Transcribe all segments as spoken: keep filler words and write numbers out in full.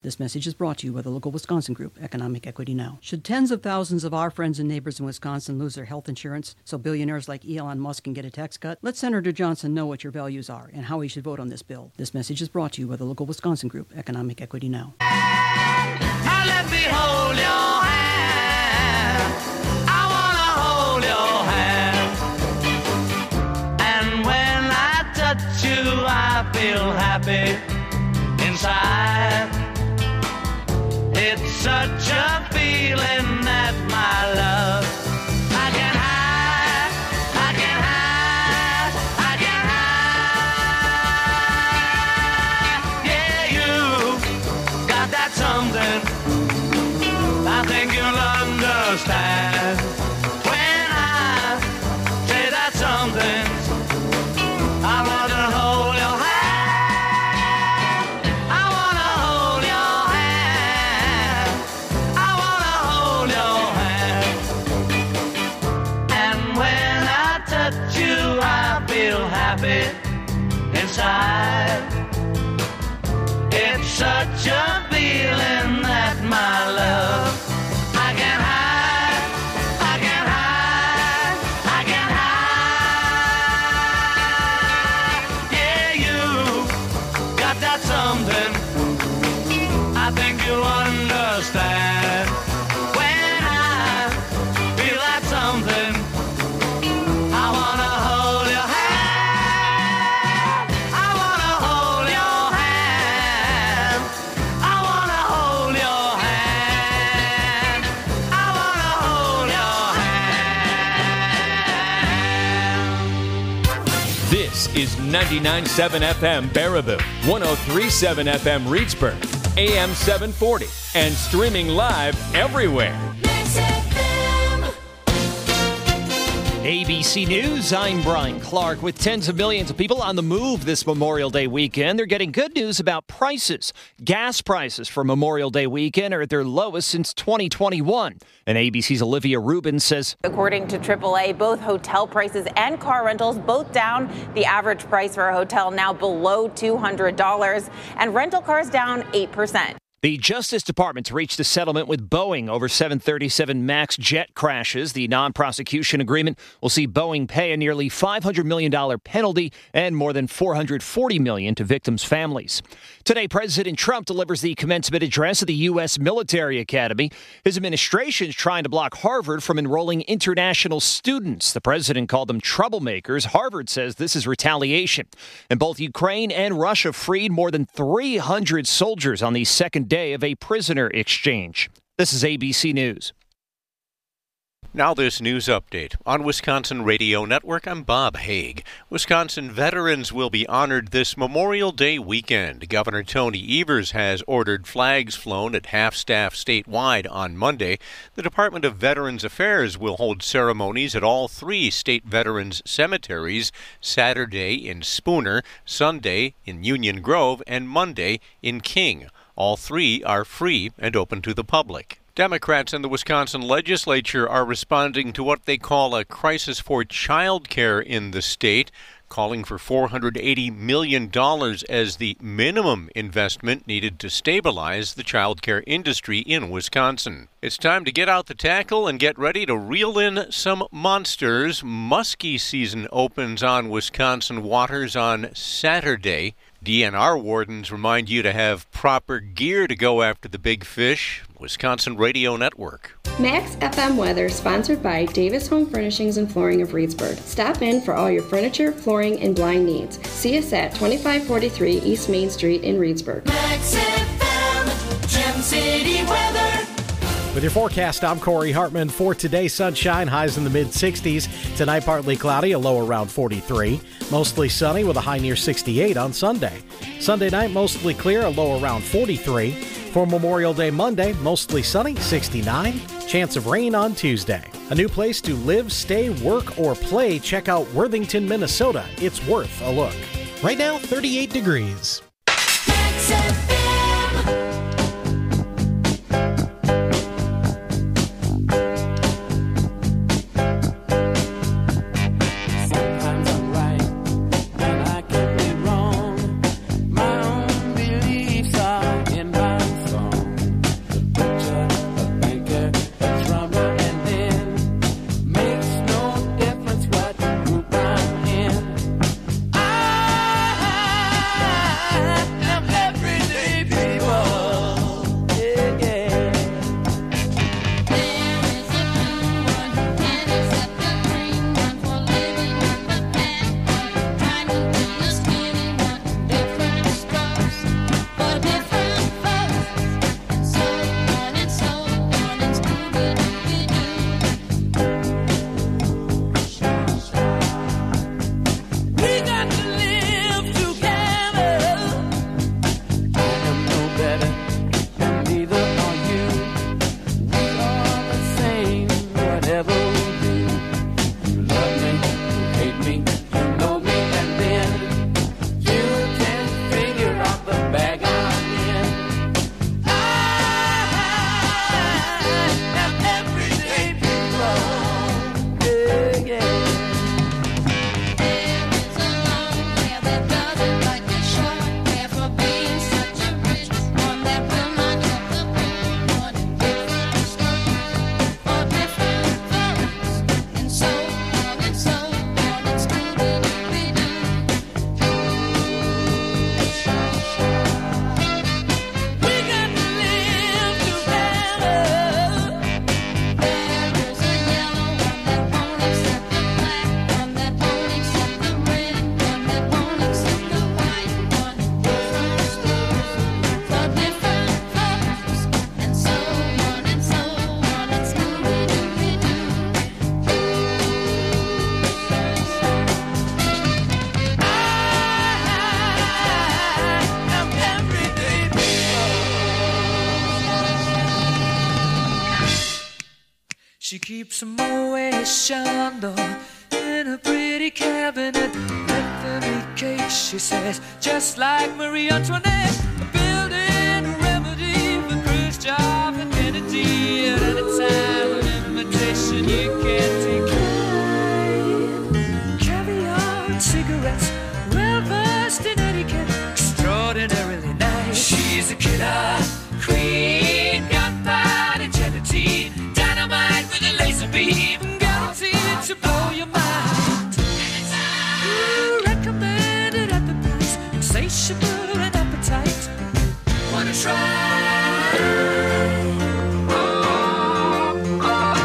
This message is brought to you by the local Wisconsin group, Economic Equity Now. Should tens of thousands of our friends and neighbors in Wisconsin lose their health insurance so billionaires like Elon Musk can get a tax cut? Let Senator Johnson know what your values are and how he should vote on this bill. This message is brought to you by the local Wisconsin group, Economic Equity Now. Now let me hold your hand. I want to hold your hand. And when I touch you, I feel happy inside. It's such a feeling that my love I can hide, I can hide, I can hide. Yeah, you got that something I think you'll understand when I say that something. I want to hold your hand. Happy inside. It's such a feeling that my love I can hide, I can hide, I can hide. Yeah, you got that something I think you'll understand when I feel that something. I wanna hold your hand. This is ninety-nine point seven F M Baraboo, one oh three point seven F M Reedsburg, A M seven forty, and streaming live everywhere. A B C News, I'm Brian Clark. With tens of millions of people on the move this Memorial Day weekend, they're getting good news about prices. Gas prices for Memorial Day weekend are at their lowest since twenty twenty-one. And A B C's Olivia Rubin says, according to triple A, both hotel prices and car rentals both down. The average price for a hotel now below two hundred dollars, and rental cars down eight percent. The Justice Department's reached a settlement with Boeing over seven thirty-seven MAX jet crashes. The non-prosecution agreement will see Boeing pay a nearly five hundred million dollars penalty and more than four hundred forty million dollars to victims' families. Today, President Trump delivers the commencement address at the U S Military Academy. His administration is trying to block Harvard from enrolling international students. The president called them troublemakers. Harvard says this is retaliation. And both Ukraine and Russia freed more than three hundred soldiers on the second day of a prisoner exchange. This is A B C News. Now this news update. On Wisconsin Radio Network, I'm Bob Haig. Wisconsin veterans will be honored this Memorial Day weekend. Governor Tony Evers has ordered flags flown at half-staff statewide on Monday. The Department of Veterans Affairs will hold ceremonies at all three state veterans cemeteries, Saturday in Spooner, Sunday in Union Grove, and Monday in King. All three are free and open to the public. Democrats in the Wisconsin legislature are responding to what they call a crisis for child care in the state, calling for four hundred eighty million dollars as the minimum investment needed to stabilize the child care industry in Wisconsin. It's time to get out the tackle and get ready to reel in some monsters. Muskie season opens on Wisconsin waters on Saturday. D N R wardens remind you to have proper gear to go after the big fish. Wisconsin Radio Network. Max F M weather sponsored by Davis Home Furnishings and Flooring of Reedsburg. Stop in for all your furniture, flooring, and blind needs. See us at twenty-five forty-three East Main Street in Reedsburg. Max F M, Gem City weather. With your forecast, I'm Corey Hartman. For today, sunshine, highs in the mid-sixties. Tonight, partly cloudy, a low around forty-three. Mostly sunny with a high near sixty-eight on Sunday. Sunday night, mostly clear, a low around forty-three. For Memorial Day Monday, mostly sunny, sixty-nine. Chance of rain on Tuesday. A new place to live, stay, work, or play. Check out Worthington, Minnesota. It's worth a look. Right now, thirty-eight degrees. Max F M. She keeps a Moet Chandon in a pretty cabinet. Let them eat cake, she says, just like Marie Antoinette. Building a remedy for Khrushchev and Kennedy. At any time, an invitation you can't decline. Caviar and cigarettes, well versed in etiquette, extraordinarily nice. She's a killer queen, gunpowder gelatine, dynamite with a laser beam, guaranteed to blow your mind. Ooh, recommended at the price, insatiable and appetite. Wanna try? Oh, oh,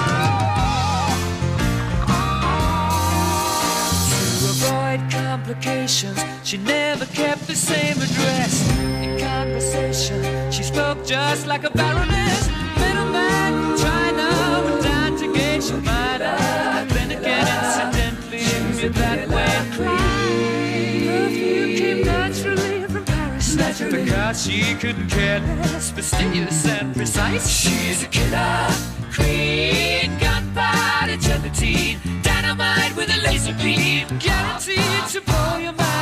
oh. To avoid complications, she never kept the same address. In conversation, she spoke just like a baroness. Middleman from China went down to Geisha Minor. Then again, incidentally, knew that way. Perfume came naturally from Paris. Naturally. Because she couldn't care less, fastidious and precise. She's a killer queen, gunpowder gelatine, dynamite with a laser beam, guaranteed to blow your mind.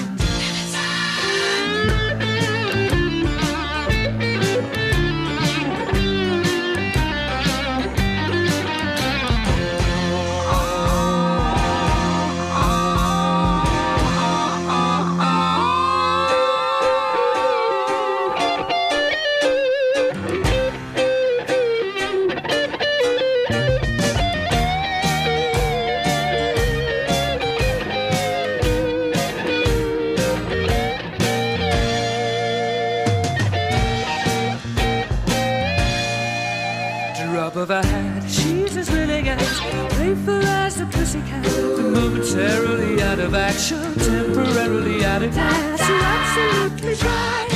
Of her hat, she's as willing as playful as a pussycat, but momentarily out of action, temporarily out of gas. You're absolutely right.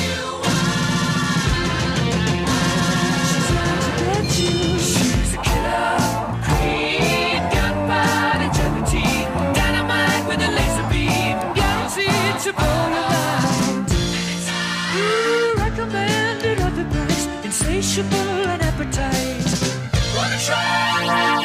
She's out to get you. She's a killer queen, gunpowder gelatine, dynamite with a laser beam, guaranteed to blow your mind. Ooh, recommended at the price, insatiable and appetite. Wanna try?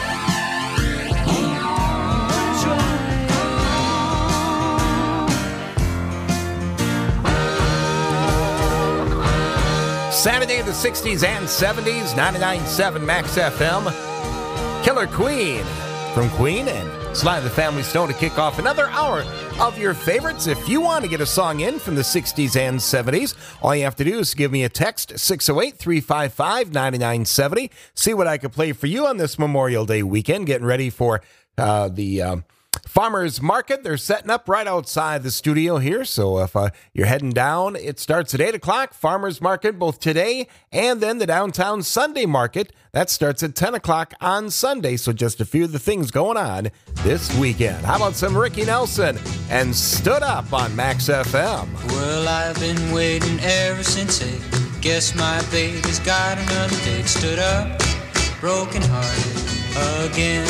Saturday of the sixties and seventies, ninety-nine point seven Max F M. Killer Queen from Queen and Sly the Family Stone to kick off another hour of your favorites. If you want to get a song in from the sixties and seventies, all you have to do is give me a text, six oh eight, three five five, nine nine seven oh. See what I can play for you on this Memorial Day weekend. Getting ready for uh, the uh, Farmers Market. They're setting up right outside the studio here. So if uh, you're heading down, it starts at eight o'clock. Farmers Market both today and then the downtown Sunday Market. That starts at ten o'clock on Sunday. So just a few of the things going on this weekend. How about some Ricky Nelson and Stood Up on Max F M? Well, I've been waiting ever since eight. Guess my baby's got another date. Stood up, broken hearted again.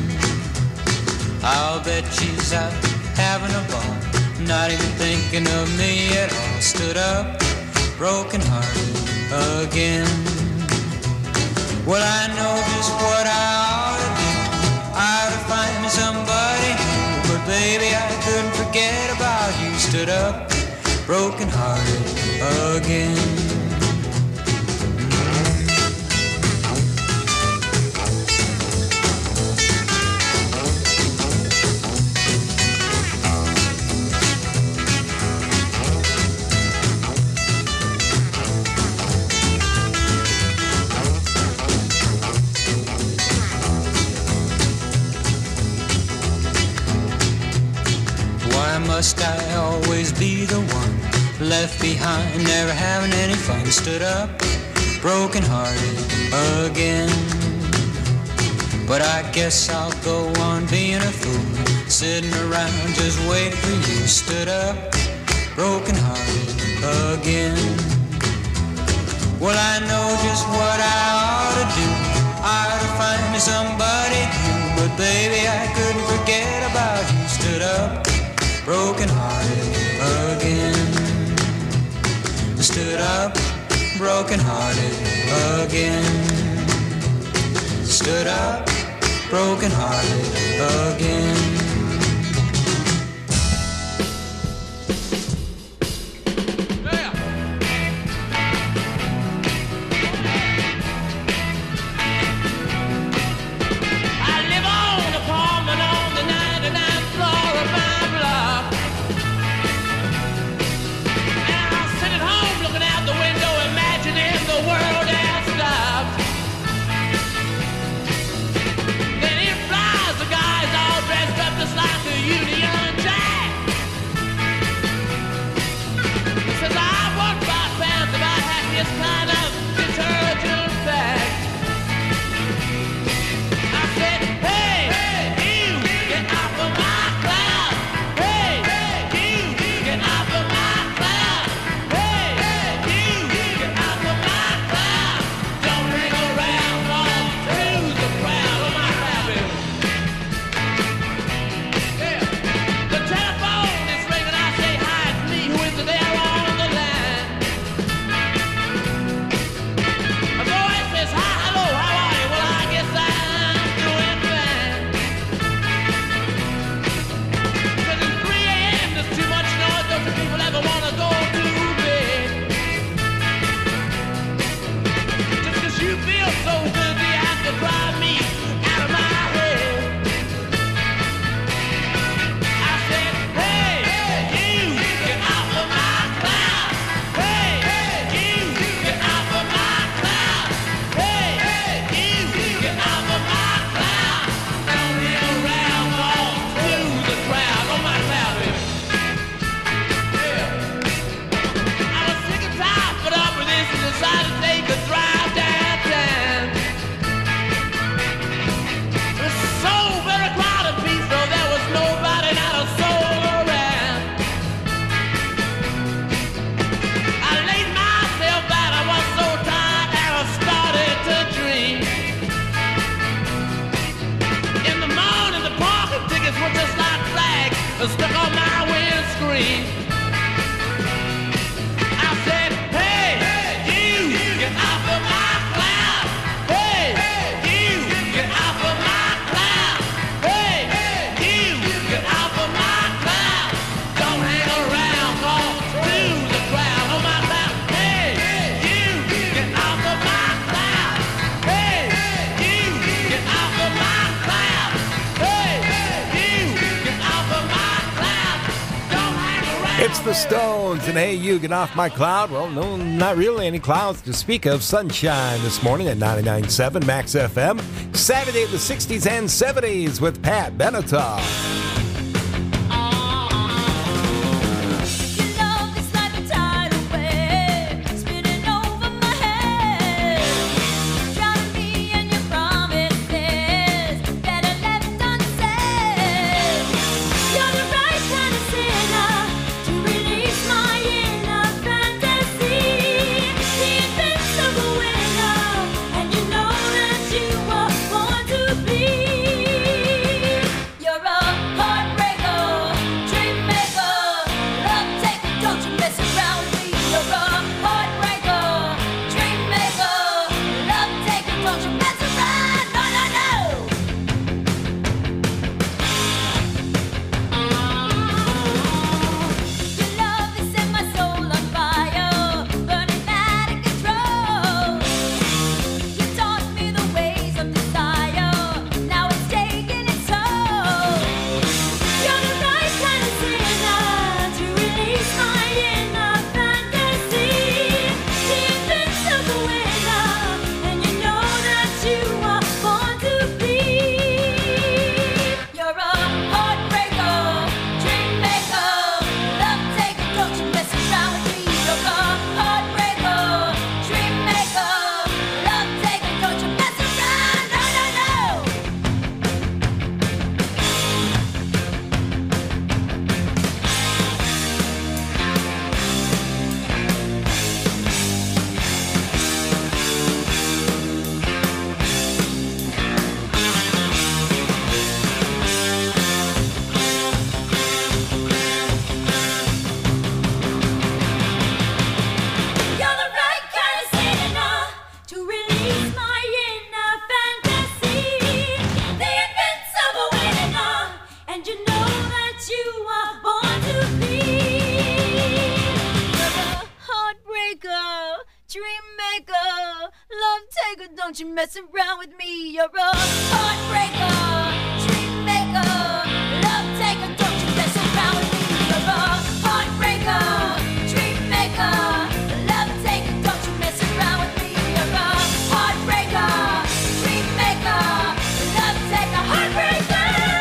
I'll bet she's out having a ball, not even thinking of me at all. Stood up, broken hearted again. Well, I know just what I ought to do. I ought to find me somebody new, but baby, I couldn't forget about you. Stood up, broken hearted again. Must I always be the one left behind, never having any fun? Stood up, broken hearted again. But I guess I'll go on being a fool, sitting around just waiting for you. Stood up, broken hearted again. Well, I know just what I ought to do. I ought to find me somebody new, but baby, I couldn't forget about you. Stood up, broken hearted again. Stood up, broken hearted again. stood up, broken hearted again. Stuck on my windscreen. I said, hey, hey, you, get off of my cloud. Hey, hey, you, get off of my cloud. Hey, hey, you, get off of my cloud. Don't hang around, call to the crowd on my cloud. Hey, you, get off of my cloud. Hey, you, get off of my cloud. Hey, you, get off of my It's the Stones, and hey, you, get off my cloud. Well, no, not really any clouds to speak of. Sunshine this morning at ninety-nine point seven Max F M. Saturday in the sixties and seventies with Pat Benatar. You're a maker, love taker, don't you mess around with me. You're a heartbreaker, dream maker, love taker, don't you mess around with me. You're a heartbreaker, dream maker, love taker, don't you mess around with me. You're a heartbreaker, dream maker, love taker, heartbreaker.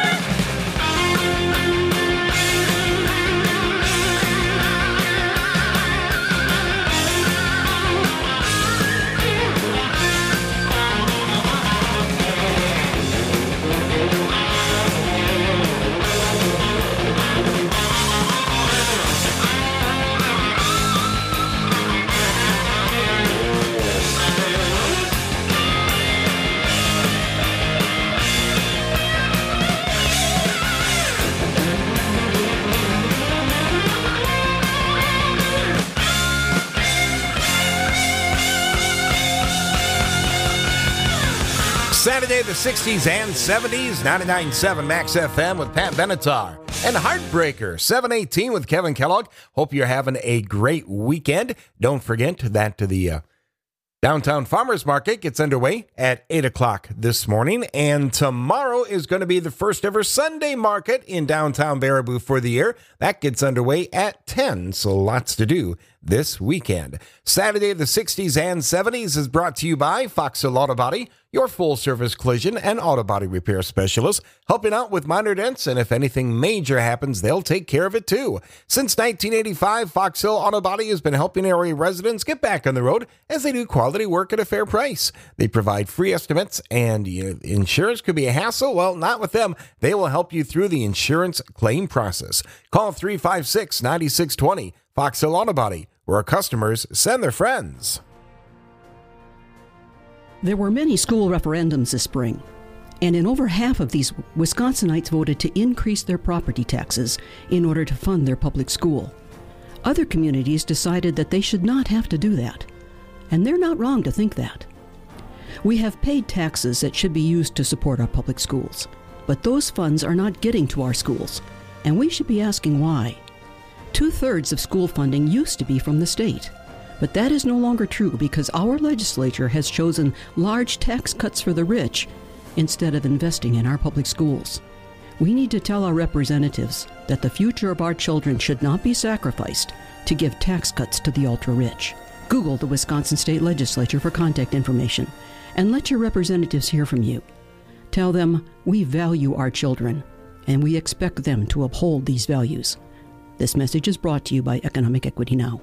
Saturday, the sixties and seventies, ninety-nine point seven Max F M with Pat Benatar. And Heartbreaker, seven eighteen with Kevin Kellogg. Hope you're having a great weekend. Don't forget that the uh, Downtown Farmers Market gets underway at eight o'clock this morning. And tomorrow is going to be the first ever Sunday market in downtown Baraboo for the year. That gets underway at ten, so lots to do this weekend. Saturday, the sixties and seventies is brought to you by Fox Hill Auto Body, your full-service collision and auto body repair specialist, helping out with minor dents, and if anything major happens, they'll take care of it too. Since nineteen eighty-five, Fox Hill Auto Body has been helping area residents get back on the road as they do quality work at a fair price. They provide free estimates, and you know, insurance could be a hassle. Well, not with them. They will help you through the insurance claim process. Call three five six, nine six two zero, Fox Hill Auto Body, where our customers send their friends. There were many school referendums this spring, and in over half of these, Wisconsinites voted to increase their property taxes in order to fund their public school. Other communities decided that they should not have to do that, and they're not wrong to think that. We have paid taxes that should be used to support our public schools, but those funds are not getting to our schools, and we should be asking why. Two-thirds of school funding used to be from the state. But that is no longer true because our legislature has chosen large tax cuts for the rich instead of investing in our public schools. We need to tell our representatives that the future of our children should not be sacrificed to give tax cuts to the ultra-rich. Google the Wisconsin State Legislature for contact information and let your representatives hear from you. Tell them we value our children and we expect them to uphold these values. This message is brought to you by Economic Equity Now.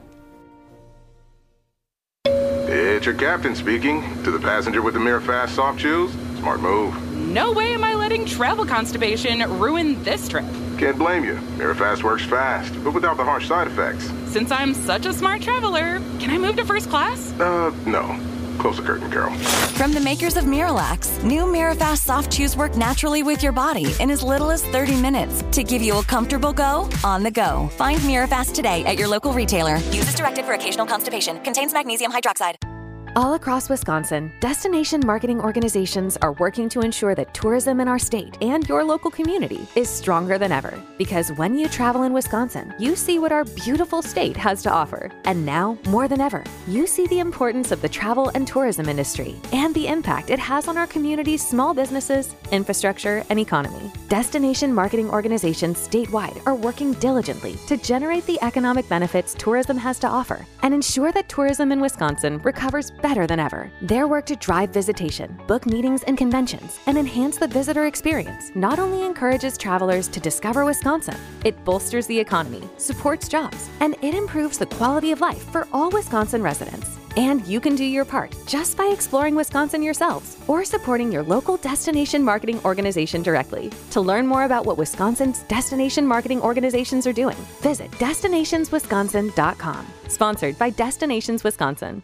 It's your captain speaking. To the passenger with the Mirror Fast soft chews, smart move. No way am I letting travel constipation ruin this trip. Can't blame you. Mirror Fast works fast, but without the harsh side effects. Since I'm such a smart traveler, can I move to first class? Uh, no. Close the curtain, Carol. From the makers of Miralax, new Mirafast soft chews work naturally with your body in as little as thirty minutes to give you a comfortable go on the go. Find Mirafast today at your local retailer. Use as directed for occasional constipation. Contains magnesium hydroxide. All across Wisconsin, destination marketing organizations are working to ensure that tourism in our state and your local community is stronger than ever. Because when you travel in Wisconsin, you see what our beautiful state has to offer. And now, more than ever, you see the importance of the travel and tourism industry and the impact it has on our community's small businesses, infrastructure, and economy. Destination marketing organizations statewide are working diligently to generate the economic benefits tourism has to offer and ensure that tourism in Wisconsin recovers better than ever. Their work to drive visitation, book meetings and conventions, and enhance the visitor experience not only encourages travelers to discover Wisconsin, it bolsters the economy, supports jobs, and it improves the quality of life for all Wisconsin residents. And you can do your part just by exploring Wisconsin yourselves or supporting your local destination marketing organization directly. To learn more about what Wisconsin's destination marketing organizations are doing, visit destinations wisconsin dot com. Sponsored by Destinations Wisconsin.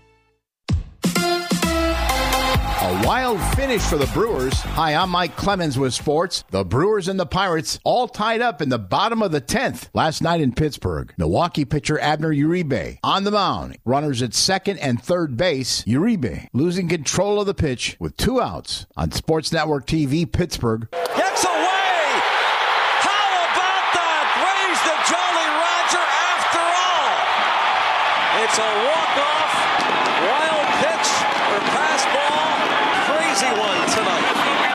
A wild finish for the Brewers. Hi, I'm Mike Clemens with sports. The Brewers and the Pirates all tied up in the bottom of the tenth last night in Pittsburgh. Milwaukee pitcher Abner Uribe on the mound. Runners at second and third base. Uribe losing control of the pitch with two outs on Sports Network T V Pittsburgh. Gets away! How about that? Raise the Jolly Roger after all. It's a walk-off wild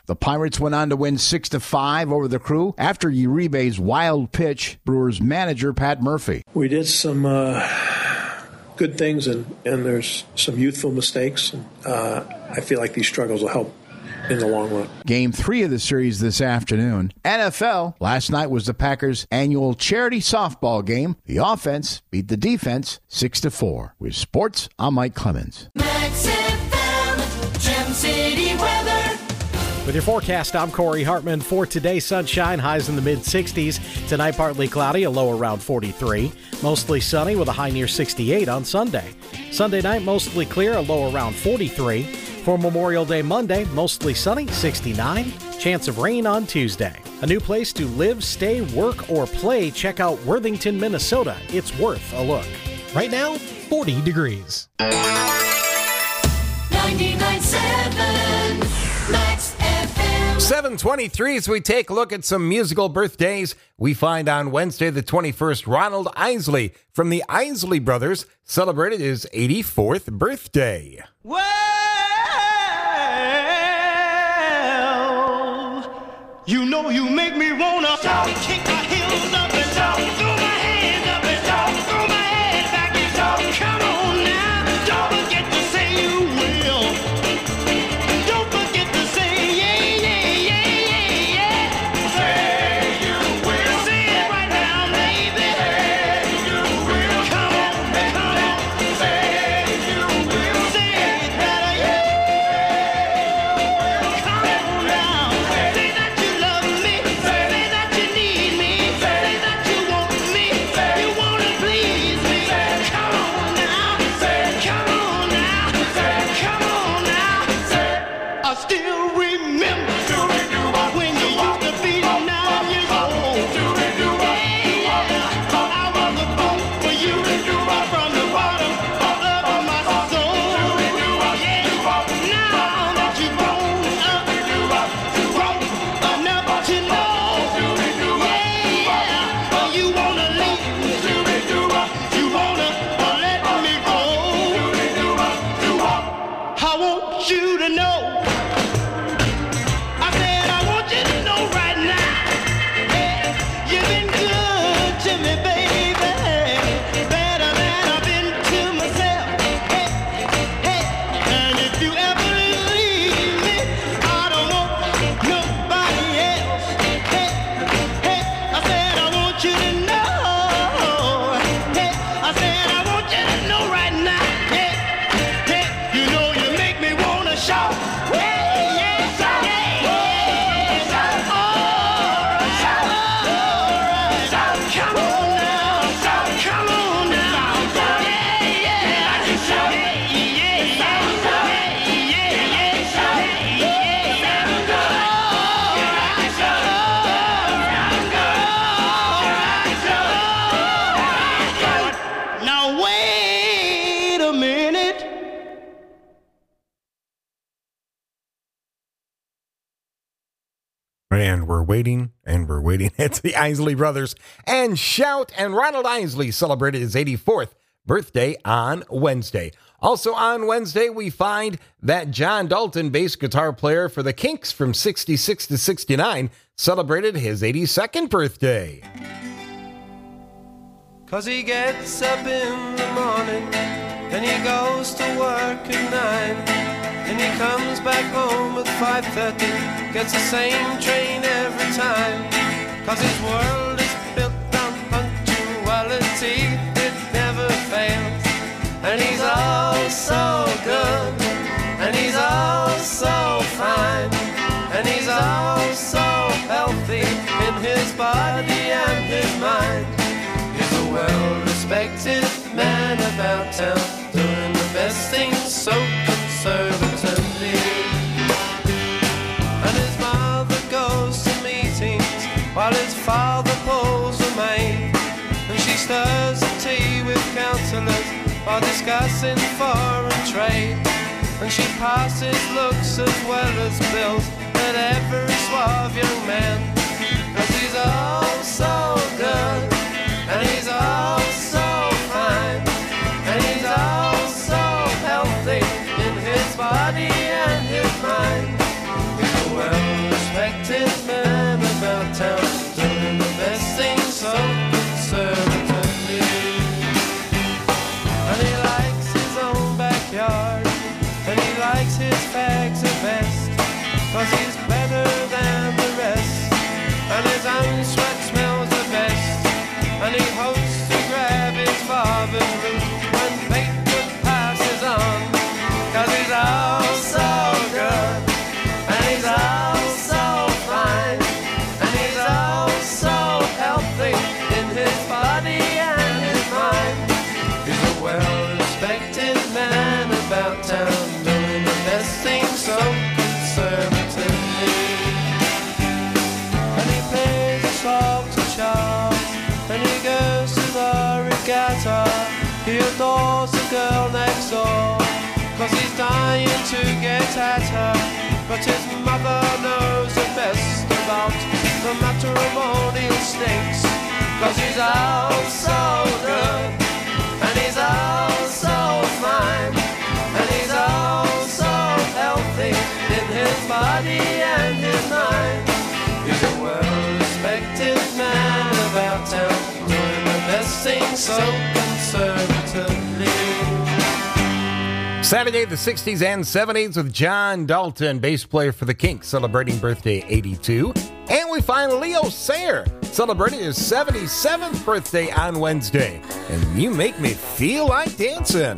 The Pirates went on to win six to five over the Crew after Uribe's wild pitch. Brewers manager Pat Murphy. We did some uh, good things, and, and there's some youthful mistakes. And, uh, I feel like these struggles will help in the long run. Game three of the series this afternoon. N F L, last night was the Packers' annual charity softball game. The offense beat the defense six to four. With sports, I'm Mike Clemens. Max F M, Gem City weather. With your forecast, I'm Corey Hartman. For today, sunshine, highs in the mid-sixties. Tonight, partly cloudy, a low around forty-three. Mostly sunny with a high near sixty-eight on Sunday. Sunday night, mostly clear, a low around forty-three. For Memorial Day Monday, mostly sunny, sixty-nine. Chance of rain on Tuesday. A new place to live, stay, work, or play. Check out Worthington, Minnesota. It's worth a look. Right now, forty degrees. ninety-nine point seven Max F M. seven twenty-three as we take a look at some musical birthdays. We find on Wednesday the twenty-first, Ronald Isley from the Isley Brothers celebrated his eighty-fourth birthday. Well, you know you make me wanna shout, kick my heels up and shout, throw my hands up and shout, throw my head back and shout. Come on now, don't forget to say you will. Don't forget to say yeah, yeah, yeah, yeah, yeah. Say you will. Say it right now, baby. Say you will. Come on, come on. Say you will. Say it better, yeah. Come on now. Say that you love me. Say that you need me. Say that you want me. You wanna please me. Come on now. Come on now. Come on now. I still remember when you used to be nine years old. Yeah, I was a fool for you from the bottom of my soul. Yeah, now that you've grown up, grown enough to know, yeah, you wanna leave, you wanna let me go. I want you to know. I said I want you to know right now. Yeah, you've been good to me, baby. Better than I've been to myself. Hey, hey, and if you ever leave me, I don't want nobody else. Hey, hey, I said I want you to know. Hey, I said I want you to know right now. Yeah, yeah, you know you make me wanna shout. Hey, yeah, shout, yeah, yeah, shout. All right, shout, all right, shout. Come on now, shout, come on now, shout. Yeah, yeah, I can shout. Yeah, yeah, shout, yeah, yeah, yeah, shout. Yeah, yeah, all right, shout, all right, shout. Now wait a minute. And we're waiting, and we're waiting. It's the Isley Brothers. And Shout, and Ronald Isley celebrated his eighty-fourth birthday on Wednesday. Also on Wednesday, we find that John Dalton, bass guitar player for the Kinks from sixty-six to sixty-nine, celebrated his eighty-second birthday. Cause he gets up in the morning, then he goes to work at nine, and he comes back home at five thirty, gets the same train every time. Cause his world is built on punctuality, it never fails. And he's all so good, and he's all so fine, and he's all so healthy in his body and his mind. He's a well-respected man about town, doing the best things so conservatively. And his mother goes to meetings while his father pulls a maid, and she stirs the tea with counsellors while discussing foreign trade. And she passes looks as well as bills at every suave young man. Cause he's all so good, and he's all so fine, and he's all so healthy in his body and his mind. He's a well girl next door, cause he's dying to get at her. But his mother knows the best about the matrimonial stinks, cause he's out so good, and he's out so fine, and he's out so healthy in his body and his mind. He's a well-respected man about town, doing the best thing so conservatively. Saturday, the sixties and seventies with John Dalton, bass player for the Kinks, celebrating birthday eighty-two. And we find Leo Sayer celebrating his seventy-seventh birthday on Wednesday. And You Make Me Feel Like Dancing.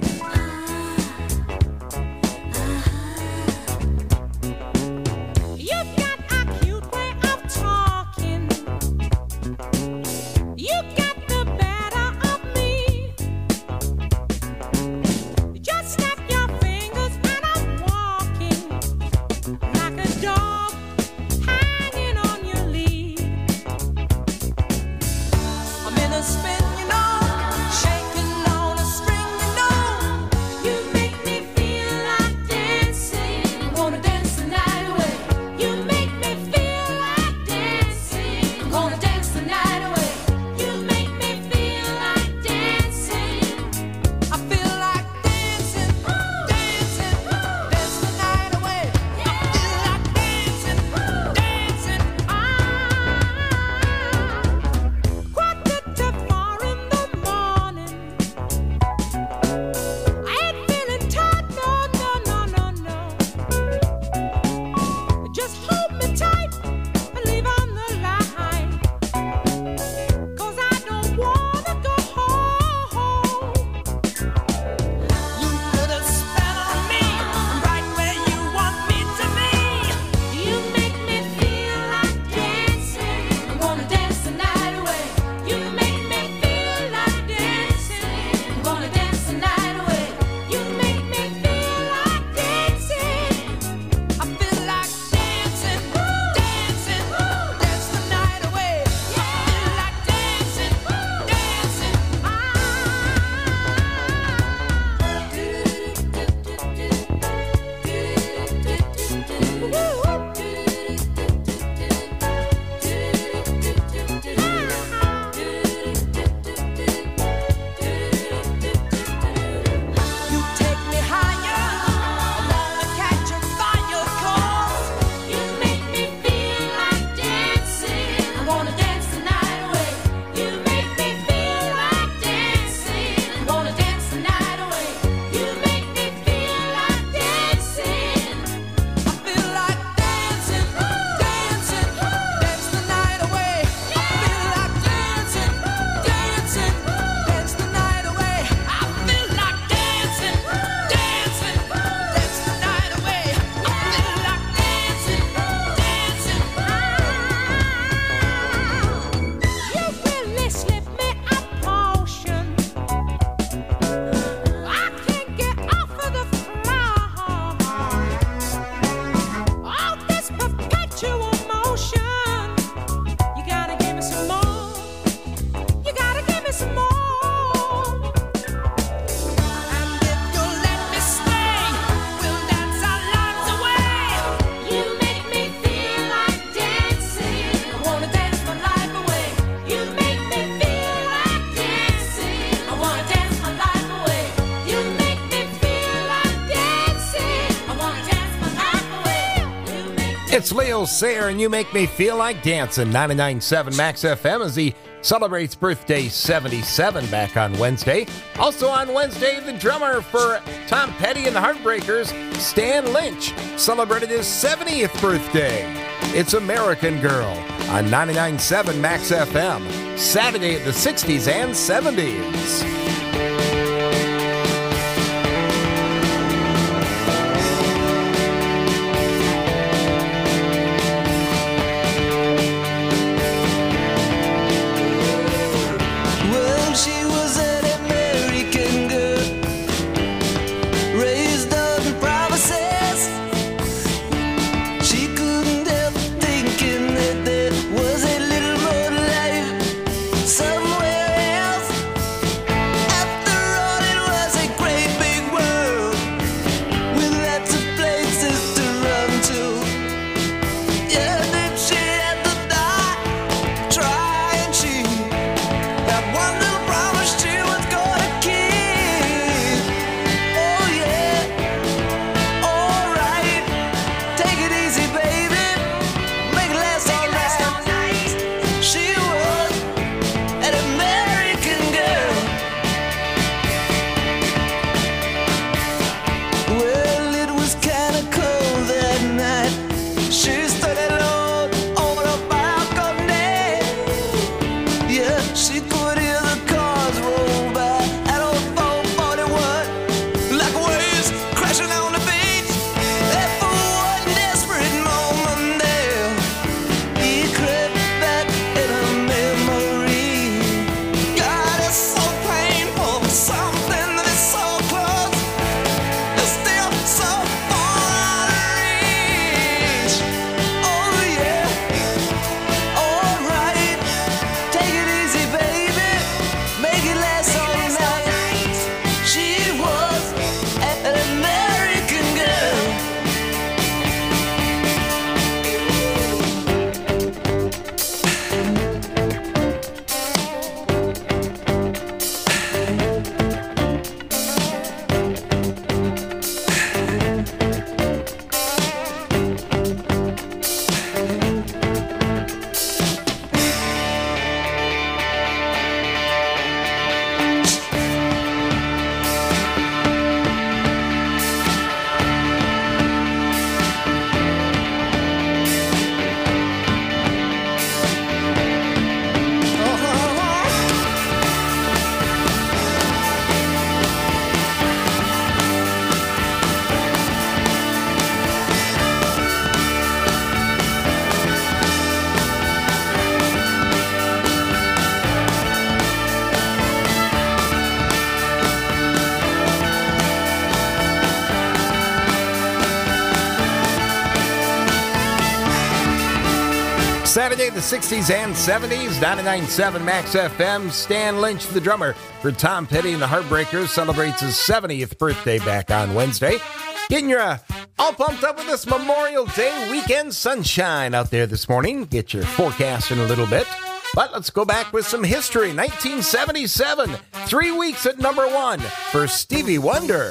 It's Leo Sayer, and You Make Me Feel Like Dancing. ninety-nine point seven Max F M as he celebrates birthday seventy-seven back on Wednesday. Also on Wednesday, the drummer for Tom Petty and the Heartbreakers, Stan Lynch, celebrated his seventieth birthday. It's American Girl on ninety-nine point seven Max F M. Saturday at the sixties and seventies. Saturday, the sixties and seventies, ninety-nine point seven Max F M. Stan Lynch, the drummer for Tom Petty and the Heartbreakers, celebrates his seventieth birthday back on Wednesday. Getting you uh, all pumped up with this Memorial Day weekend sunshine out there this morning. Get your forecast in a little bit. But let's go back with some history. nineteen seventy-seven, three weeks at number one for Stevie Wonder.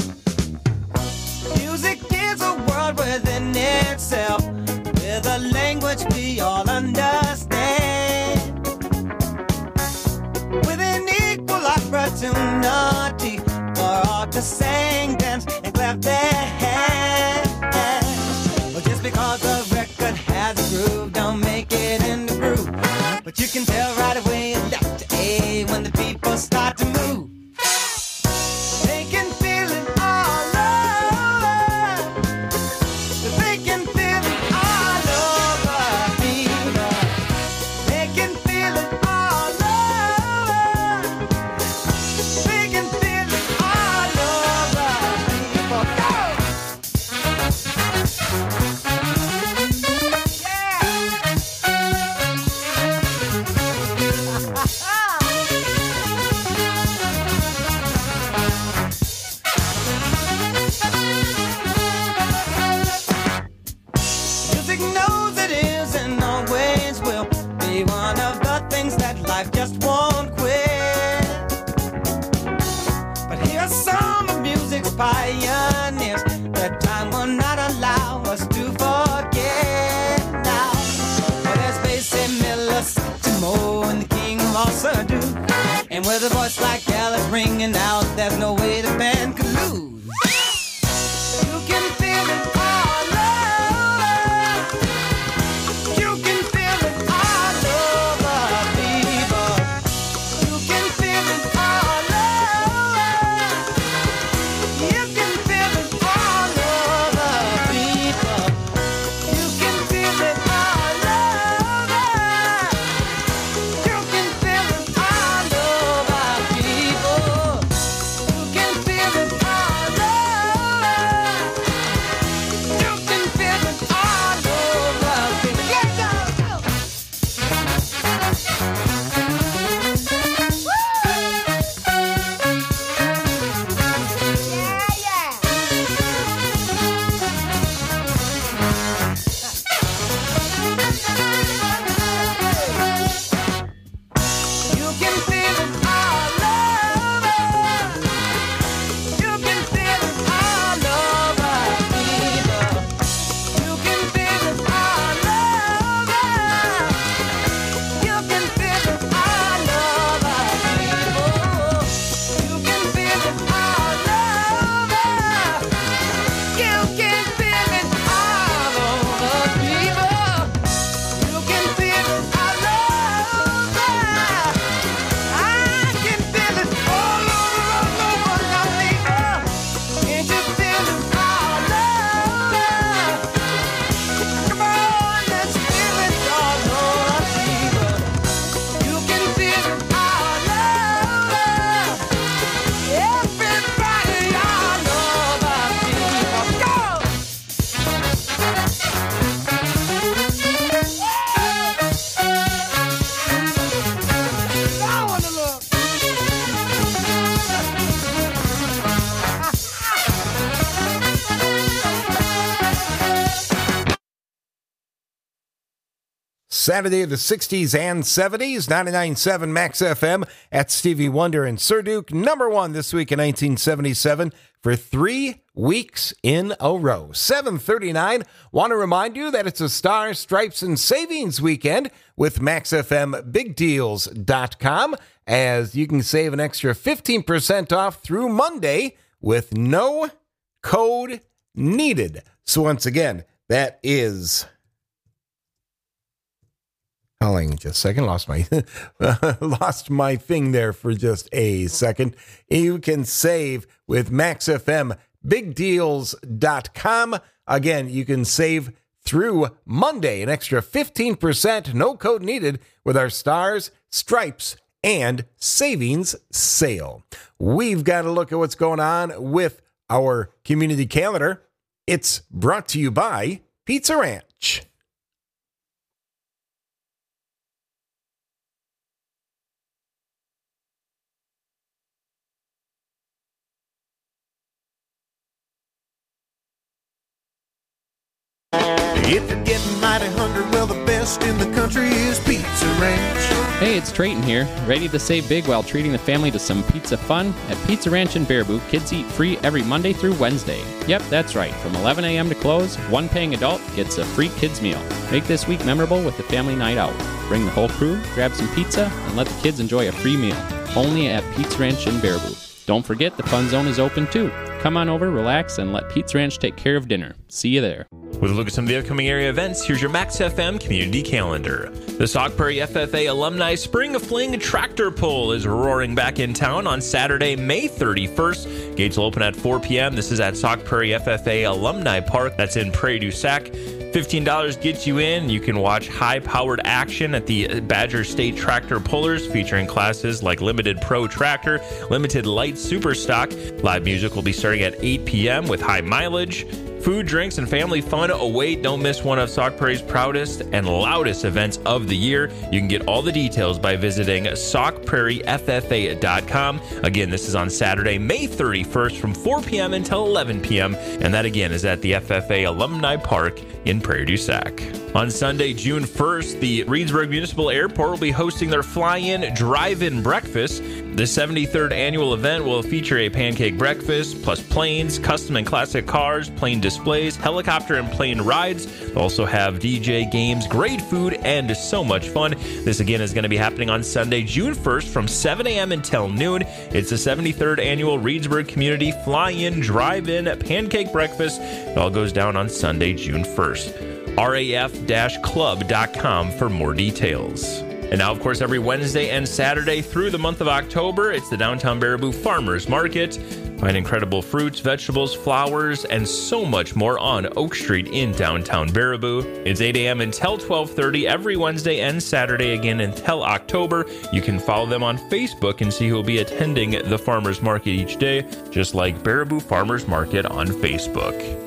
Music is a world within itself, with a language we all understand, with an equal opportunity for all to sing, dance, and clap their hands. Well, just because a record has a groove, don't make it in the groove. But you can tell right away left to A when the people start to move. They can feel it all over. They can feel it all over, people. They can feel it all over. They can feel it all over, people. Go! Music knows it is and always will be one of the things that life just won't quit. But here are some of music's pioneers that time will not allow us to forget now. Well, there's Basie Miller, Satchmo, and the king of all Surdo. And with a voice like Alice ringing out, there's no way the band could lose. You can feel it all over. You can feel it all over, people. You can feel it all over. You can feel it all over, people. You can feel it all over. You can feel it all over, people. You can feel it all over. You can feel it all over, people. Yeah, go, go. You can feel it all over. You can feel it all over, people. You can feel it all over. You can feel it all over, people. You can feel it all over. You can feel it all over, people. You can feel it all over. I can feel it all over, all over, now, people. Can't you feel it all over? Come on, let's feel it all over, people. You can feel it all over. Everybody all over, people. Go! I wanna look. Saturday, the sixties and seventies, ninety-nine point seven Max F M at Stevie Wonder and Sir Duke, number one this week in nineteen seventy-seven for three weeks in a row. seven thirty-nine, want to remind you that it's a Star, Stripes, and Savings weekend with Max F M Big Deals dot com, as you can save an extra fifteen percent off through Monday with no code needed. So once again, that is... Hold on just a second. Lost my lost my thing there for just a second. You can save with Max F M Big Deals dot com. Again, you can save through Monday an extra fifteen percent, no code needed, with our Stars, Stripes, and Savings sale. We've got to look at what's going on with our community calendar. It's brought to you by Pizza Ranch. If you're getting mighty hungry, well, the best in the country is Pizza Ranch. Hey, it's Trayton here, ready to save big while treating the family to some pizza fun. At Pizza Ranch in Baraboo, kids eat free every Monday through Wednesday. Yep, that's right. From eleven a.m. to close, one paying adult gets a free kids meal. Make this week memorable with a family night out. Bring the whole crew, grab some pizza, and let the kids enjoy a free meal. Only at Pizza Ranch in Baraboo. Don't forget the Fun Zone is open too. Come on over, relax, and let Pizza Ranch take care of dinner. See you there. With a look at some of the upcoming area events, here's your Max F M community calendar. The Sauk Prairie F F A Alumni Spring Fling Tractor Pull is roaring back in town on Saturday, May thirty-first. Gates will open at four p.m. This is at Sauk Prairie F F A Alumni Park. That's in Prairie du Sac. fifteen dollars gets you in. You can watch high-powered action at the Badger State Tractor Pullers, featuring classes like Limited Pro Tractor, Limited Light Super Stock. Live music will be starting at eight p.m. with high mileage. Food, drinks, and family fun await. Don't miss one of Sauk Prairie's proudest and loudest events of the year. You can get all the details by visiting sauk prairie f f a dot com. Again, this is on Saturday, May thirty-first from four p.m. until eleven p.m. And that, again, is at the F F A Alumni Park in Prairie du Sac. On Sunday, June first, the Reedsburg Municipal Airport will be hosting their Fly-In Drive-In Breakfast. The seventy-third annual event will feature a pancake breakfast, plus planes, custom and classic cars, plane displays, helicopter and plane rides. They'll also have D J games, great food, and so much fun. This, again, is going to be happening on Sunday, June first from seven a.m. until noon. It's the seventy-third annual Reedsburg Community Fly-In Drive-In Pancake Breakfast. It all goes down on Sunday, June first. R A F club dot com for more details. And now, of course, every Wednesday and Saturday through the month of October, it's the Downtown Baraboo Farmers Market. Find incredible fruits, vegetables, flowers, and so much more on Oak Street in downtown Baraboo. It's eight a.m. until twelve thirty every Wednesday and Saturday again until October. You can follow them on Facebook and see who will be attending the Farmers Market each day, just like Baraboo Farmers Market on Facebook.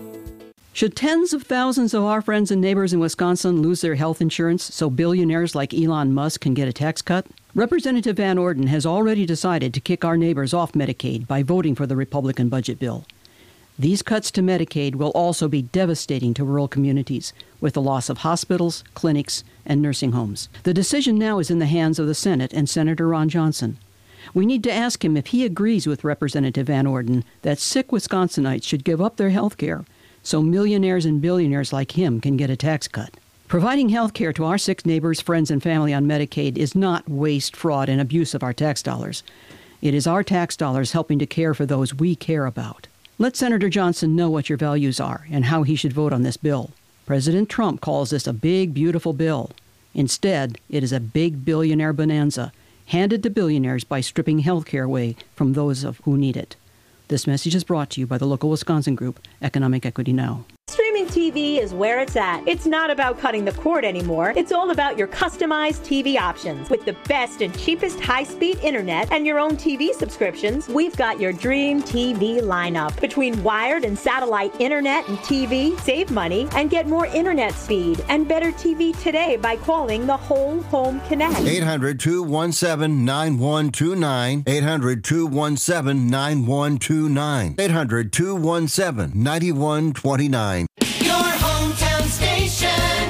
Should tens of thousands of our friends and neighbors in Wisconsin lose their health insurance so billionaires like Elon Musk can get a tax cut? Representative Van Orden has already decided to kick our neighbors off Medicaid by voting for the Republican budget bill. These cuts to Medicaid will also be devastating to rural communities, with the loss of hospitals, clinics, and nursing homes. The decision now is in the hands of the Senate and Senator Ron Johnson. We need to ask him if he agrees with Representative Van Orden that sick Wisconsinites should give up their health care so millionaires and billionaires like him can get a tax cut. Providing health care to our sick neighbors, friends, and family on Medicaid is not waste, fraud, and abuse of our tax dollars. It is our tax dollars helping to care for those we care about. Let Senator Johnson know what your values are and how he should vote on this bill. President Trump calls this a big, beautiful bill. Instead, it is a big billionaire bonanza handed to billionaires by stripping health care away from those of who need it. This message is brought to you by the local Wisconsin group, Economic Equity Now. Streaming T V is where it's at. It's not about cutting the cord anymore. It's all about your customized T V options. With the best and cheapest high-speed internet and your own T V subscriptions, we've got your dream T V lineup. Between wired and satellite internet and T V, save money and get more internet speed and better T V today by calling the Whole Home Connect. eight hundred, two one seven, nine one two nine. eight hundred, two one seven, nine one two nine. eight hundred, two one seven, nine one two nine. Your hometown station,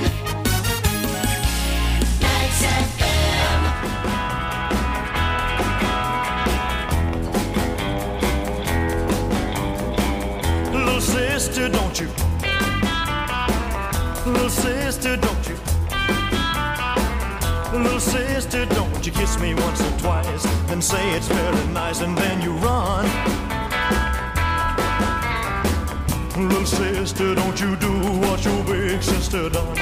Max F M. Little sister, don't you? Little sister, don't you? Little sister, don't you kiss me once or twice and say it's very nice and then you run. Little sister, don't you do what your big sister done.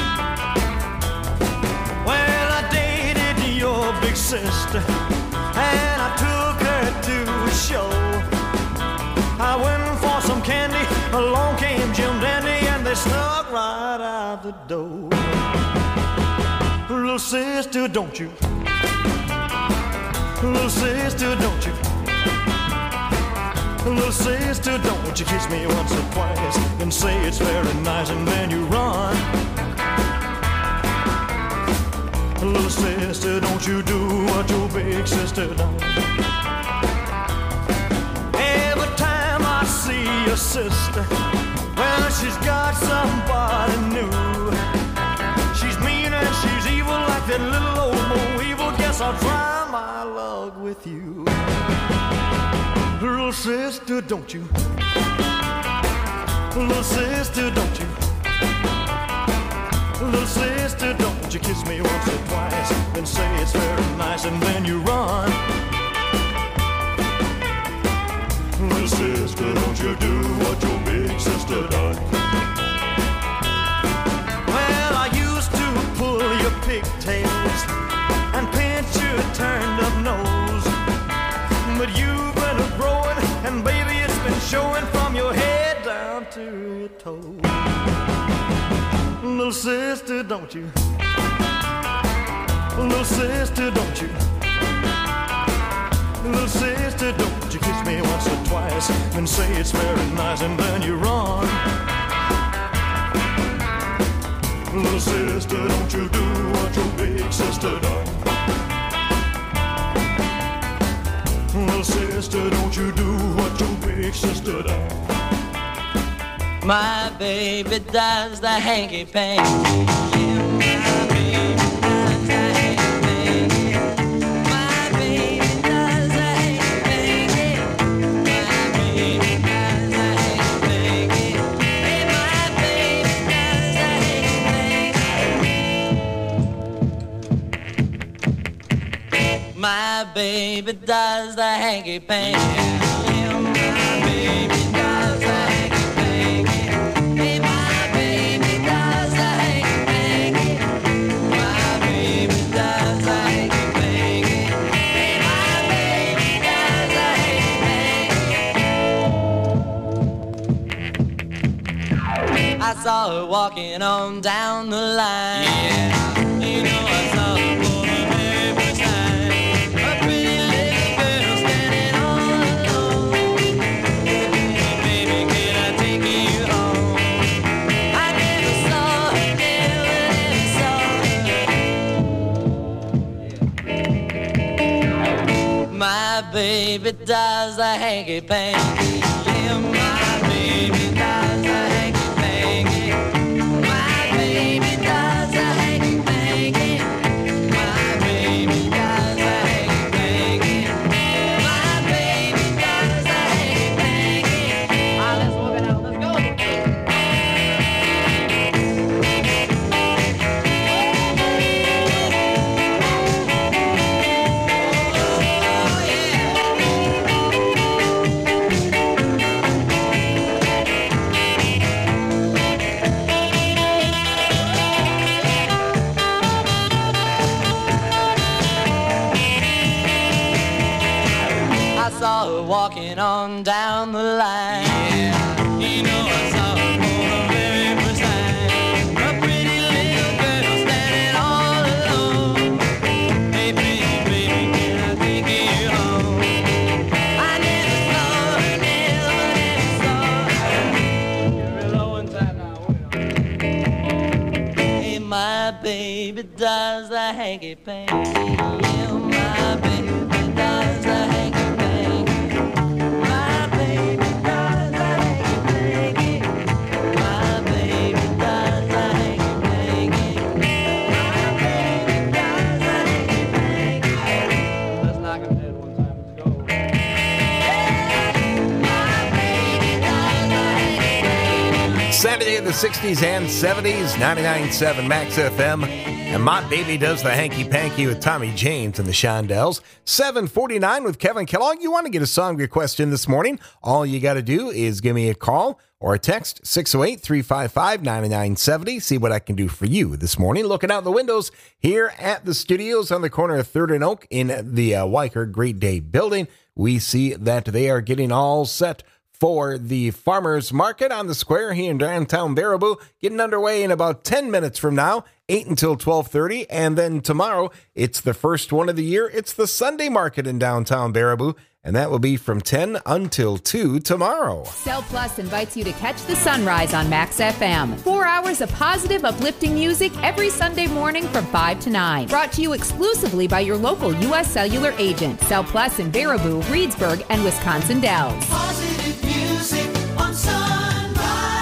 Well, I dated your big sister and I took her to a show. I went for some candy, along came Jim Dandy and they snuck right out the door. Little sister, don't you? Little sister, don't you? Little sister, don't you kiss me once or twice and say it's very nice and then you run. Little sister, don't you do what your big sister done. Every time I see your sister, well, she's got somebody said, little old Mo Weevil, guess I'll try my luck with you. Little sister, don't you? Little sister, don't you? Little sister, don't you kiss me once or twice, then say it's very nice, and then you run. Little sister, don't you do what your big sister done. Well, I used to pull your pigtails and pinch your turned up nose, but you've been a growing, and baby, it's been showing from your head down to your toes. Little sister, don't you? Little sister, don't you? Little sister, don't you kiss me once or twice and say it's very nice, and then you run. Little sister, don't you do what your big sister done. Little sister, don't you do what your big sister done. My baby does the hanky-panky. Yeah, my baby does the hanky-panky. My baby does the hanky-panky. My baby does the hanky-panky. Hey, my baby does the hanky-panky. My baby does the hanky-panky. Yeah, my baby does the hanky-panky. I saw her walking on down the line. Yeah, you know I saw her for the very first time. A pretty little girl standing all alone. Baby, can I take you home? I never saw her, never, never saw her. My baby does the hanky-panky. Yeah, my baby does the hanky-panky. Walking on down the line. Yeah, you know I saw her for the very first time. A pretty little girl standing all alone. Hey, baby, baby, can I take you home? I never saw her, never, never saw her. You're real low in time now. Hey, my baby does the hanky-panky. Yeah, my baby does the hanky-panky. Saturday in the sixties and seventies, ninety-nine point seven Max F M. And My Baby Does the Hanky Panky with Tommy James and the Shondells. seven forty-nine with Kevin Kellogg. You want to get a song request in this morning? All you got to do is give me a call or a text, six oh eight, three five five, nine nine seven oh. See what I can do for you this morning. Looking out the windows here at the studios on the corner of third and Oak in the uh, Weicker Great Day building, we see that they are getting all set for the farmers market on the square here in downtown Baraboo, getting underway in about ten minutes from now, eight until twelve thirty. And then tomorrow, it's the first one of the year. It's the Sunday market in downtown Baraboo, and that will be from ten until two tomorrow. Cell Plus invites you to catch the sunrise on Max F M. Four hours of positive, uplifting music every Sunday morning from five to nine. Brought to you exclusively by your local U S Cellular agent. Cell Plus in Baraboo, Reedsburg, and Wisconsin Dells. Positive music on Sunrise.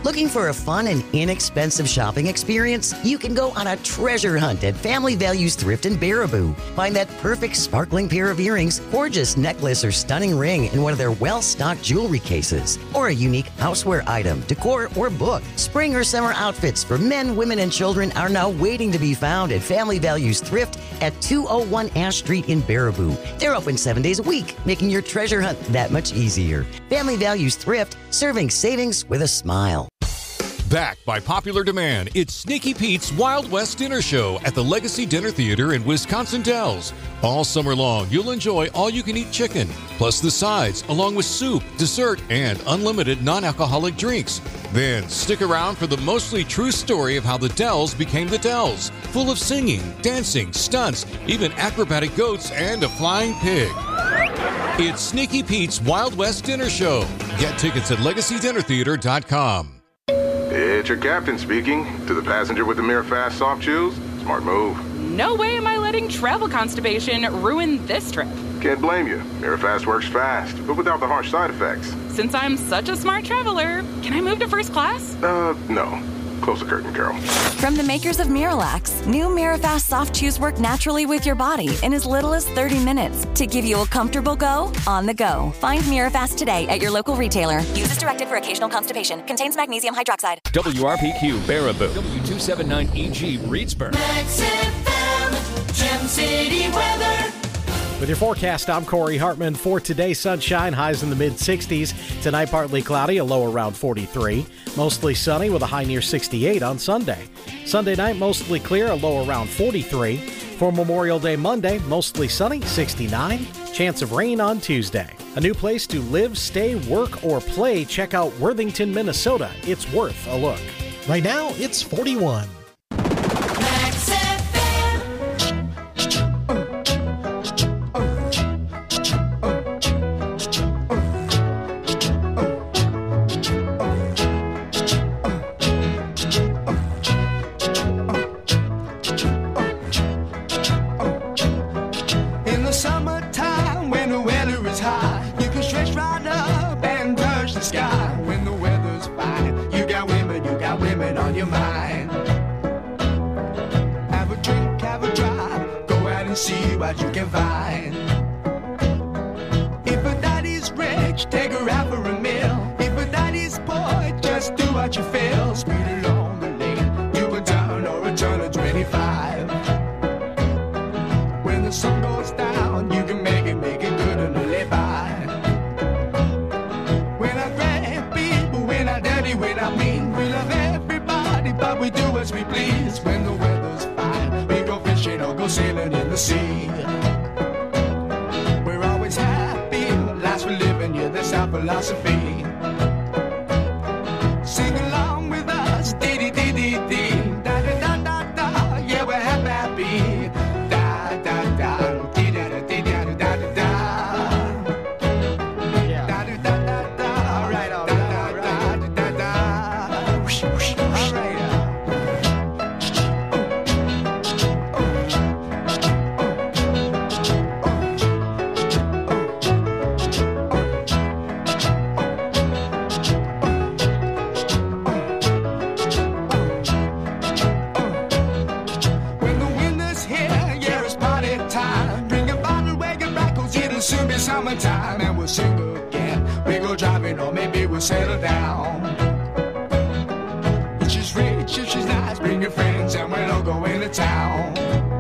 Looking for a fun and inexpensive shopping experience? You can go on a treasure hunt at Family Values Thrift in Baraboo. Find that perfect sparkling pair of earrings, gorgeous necklace, or stunning ring in one of their well-stocked jewelry cases, or a unique houseware item, decor, or book. Spring or summer outfits for men, women, and children are now waiting to be found at Family Values Thrift at two oh one Ash Street in Baraboo. They're open seven days a week, making your treasure hunt that much easier. Family Values Thrift, serving savings with a smile. Back by popular demand, it's Sneaky Pete's Wild West Dinner Show at the Legacy Dinner Theater in Wisconsin Dells. All summer long, you'll enjoy all-you-can-eat chicken, plus the sides, along with soup, dessert, and unlimited non-alcoholic drinks. Then stick around for the mostly true story of how the Dells became the Dells, full of singing, dancing, stunts, even acrobatic goats, and a flying pig. It's Sneaky Pete's Wild West Dinner Show. Get tickets at legacy dinner theater dot com. It's your captain speaking. To the passenger with the Mirror Fast soft shoes, smart move. No way am I letting travel constipation ruin this trip. Can't blame you. Mirror Fast works fast, but without the harsh side effects. Since I'm such a smart traveler, can I move to first class? Uh, no. Close the curtain, Carol. From the makers of Miralax, new Mirafast soft chews work naturally with your body in as little as thirty minutes to give you a comfortable go on the go. Find Mirafast today at your local retailer. Use as directed for occasional constipation. Contains magnesium hydroxide. W R P Q Baraboo. W two seventy-nine E G Reedsburg. Max F M, Gem City weather. With your forecast, I'm Corey Hartman. For today, sunshine, highs in the mid-sixties. Tonight, partly cloudy, a low around forty-three. Mostly sunny with a high near sixty-eight on Sunday. Sunday night, mostly clear, a low around forty-three. For Memorial Day Monday, mostly sunny, sixty-nine. Chance of rain on Tuesday. A new place to live, stay, work, or play. Check out Worthington, Minnesota. It's worth a look. Right now, it's forty-one. Max F M. In the summertime, when the weather is high, you can stretch right up and touch the sky. When the weather's fine, you got women, you got women on your mind. Have a drink, have a drive, go out and see what you can find. If a daddy's rich, take her out for a meal. If a daddy's poor, just do what you feel. Speed along the lane, you can turn or a turn of twenty-five. When the sun goes down, you can make it, make it good and live by. When I grab people, when I dirty, when I mean, we love everybody, but we do as we please. When the weather's fine, we go fishing or go sailing in the sea. We're always happy, life's we're living, yeah, that's our philosophy. Sing along with us, dee dee dee dee dee, da da da da da, yeah, we're happy, happy. Da da da, dee da da dee da da da da da. Da da da da da, all right, all right, all right, da da da. Whoosh, whoosh, all right. When the winter's here, yeah, it's party time. Bring a bottle, wagon back, 'cause it'll soon be summertime. And we'll sing again. We go driving, or maybe we'll settle down. If she's rich, if she's nice, bring your friends, and we'll all go into town.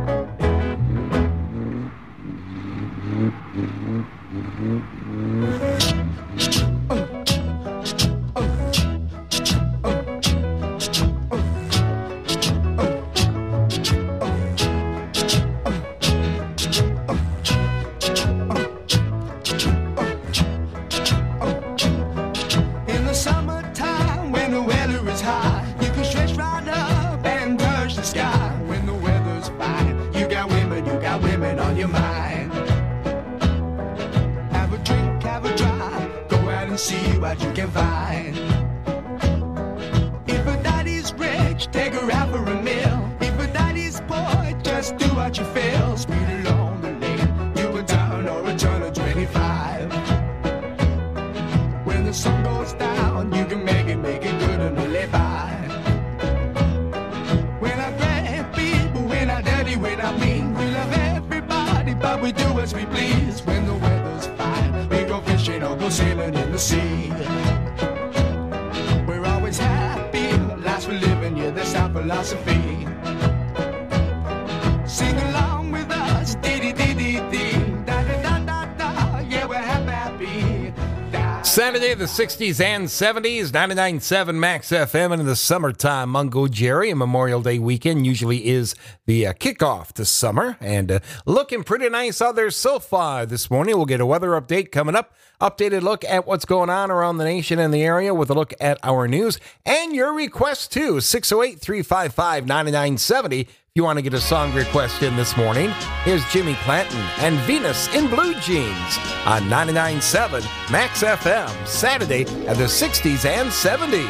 In the summertime, when the weather is high, you can stretch right up and touch the sky. When the weather's fine, you got women, you got women on your mind. Have a drink, have a drive, go out and see what you can find. If a daddy's rich, take her out for a meal. If a daddy's poor, just do what you feel. Speed along the lane, you can turn or a turn of twenty-five. When the sun goes down, you can make it, make it good and live. That's our philosophy. Sing along with us, dee dee dee dee dee, da da da da da. Yeah, we're happy, happy. Saturday, the sixties and seventies, ninety-nine point seven Max F M, and in the summertime, Mungo Jerry, and Memorial Day weekend usually is the uh, kickoff to summer, and uh, looking pretty nice out there so far this morning. We'll get a weather update coming up, updated look at what's going on around the nation and the area with a look at our news, and your requests too, six oh eight, three five five, nine nine seven oh. If you want to get a song request in this morning, here's Jimmy Clanton and Venus in Blue Jeans on ninety-nine point seven Max F M, Saturday at the sixties and seventies.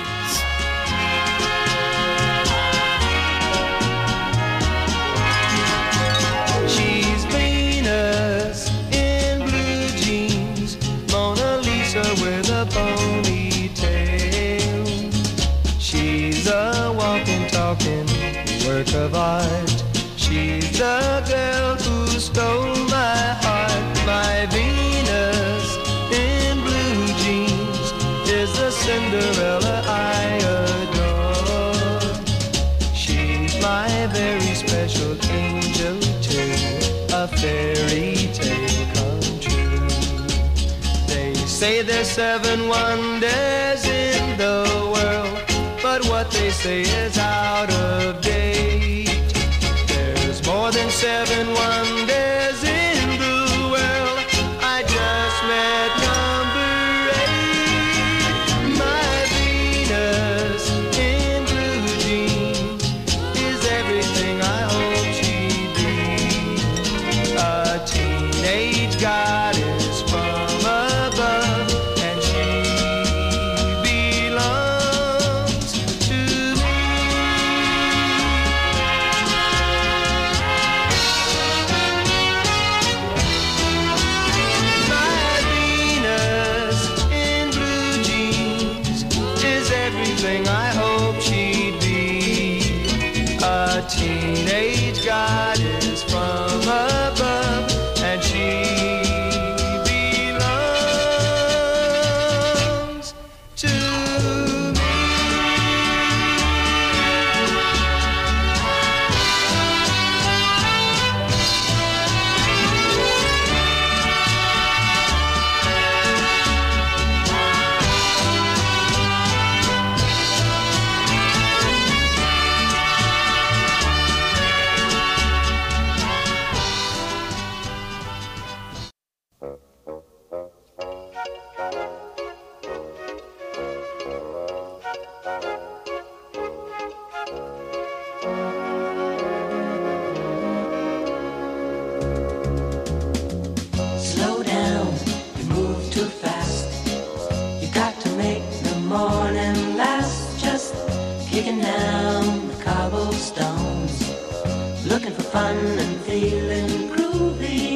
She's Venus in blue jeans, Mona Lisa with a ponytail. She's a walking, talking work of art. She's the girl who stole my heart. My Venus in blue jeans is the Cinderella I adore. She's my very special angel too, a fairy tale come true. They say there's seven wonders in the world, but what they say is out of date. There's more than seven wonders in the world. I just met number eight. My Venus in blue jeans is everything I hope she'd be. A teenage goddess from above, and she belongs to me. My Venus in blue jeans is everything I hope she'd be. A teenage goddess from above, and she belongs to me. Slow down, you move too fast. You got to make the morning last. Just kicking down the cobblestones, looking for fun and feeling groovy.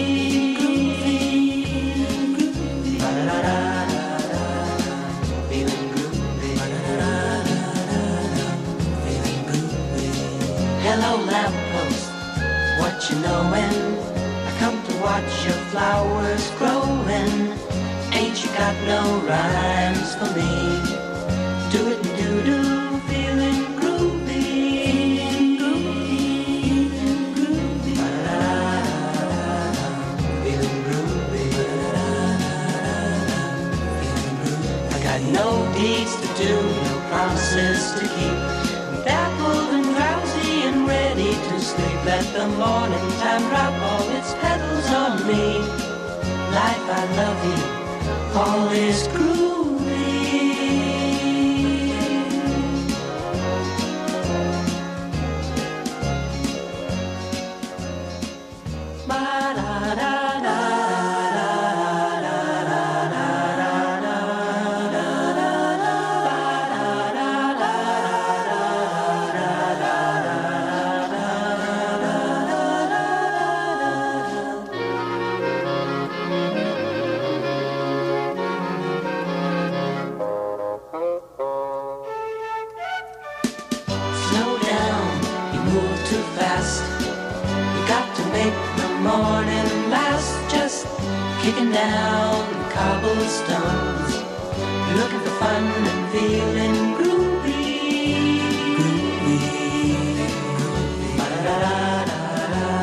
Groovy. Ba-da-da-da-da-da. Feeling groovy. Ba-da-da-da-da-da. Feeling groovy. Hello, lamppost, what you knowin'? Come to watch your flowers growing. Ain't you got no rhymes for me? Do it and do do, feeling groovy. Groovy, groovy. Ba-da-da-da-da-da. Feeling groovy. Ba-da-da-da-da-da. Feeling groovy. I got no deeds to do, no promises to keep. I'm dappled and drowsy and ready to sleep. Let the morning time drop all its petals on me. Life, I love you, all is groovy. Slow down, you move too fast. You got to make the morning last. Just kicking down the cobblestones, looking for fun and feeling groovy.